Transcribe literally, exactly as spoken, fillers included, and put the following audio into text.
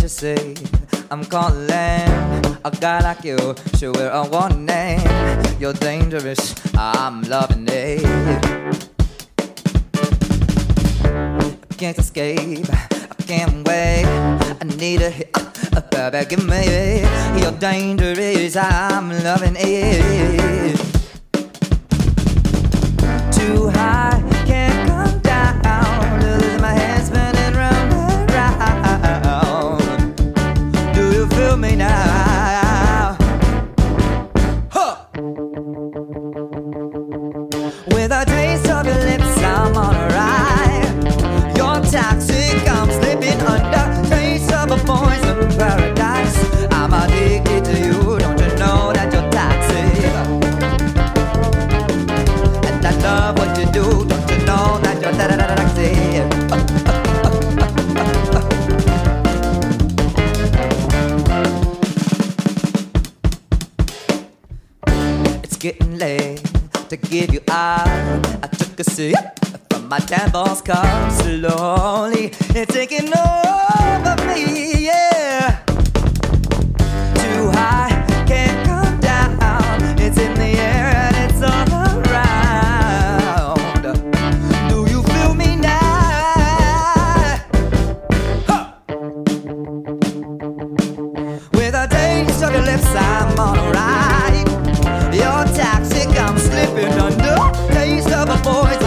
to say I'm calling a guy like you, sure we're a warning. You're dangerous, I'm loving it. I can't escape, I can't wait. I need a hit, uh, baby, give me. You're dangerous, I'm loving it. Too high, can't come down. Losing my head spinning round and round. Do you feel me now? Huh. With a taste of your lips, I'm on a ride. You're toxic, I'm slipping under. Taste of a poison paradise. I'm addicted to you, don't you know that you're toxic? And I love what you do, don't you know that you're toxic? It's getting late to give you up. I took a sip from my devil's cup slowly. It's taking over me, yeah. Too high, can't come down. It's in the air and it's all around. Do you feel me now? Huh. With a taste of your lips, I'm on a ride. You're toxic, I'm slipping under. Taste of a poison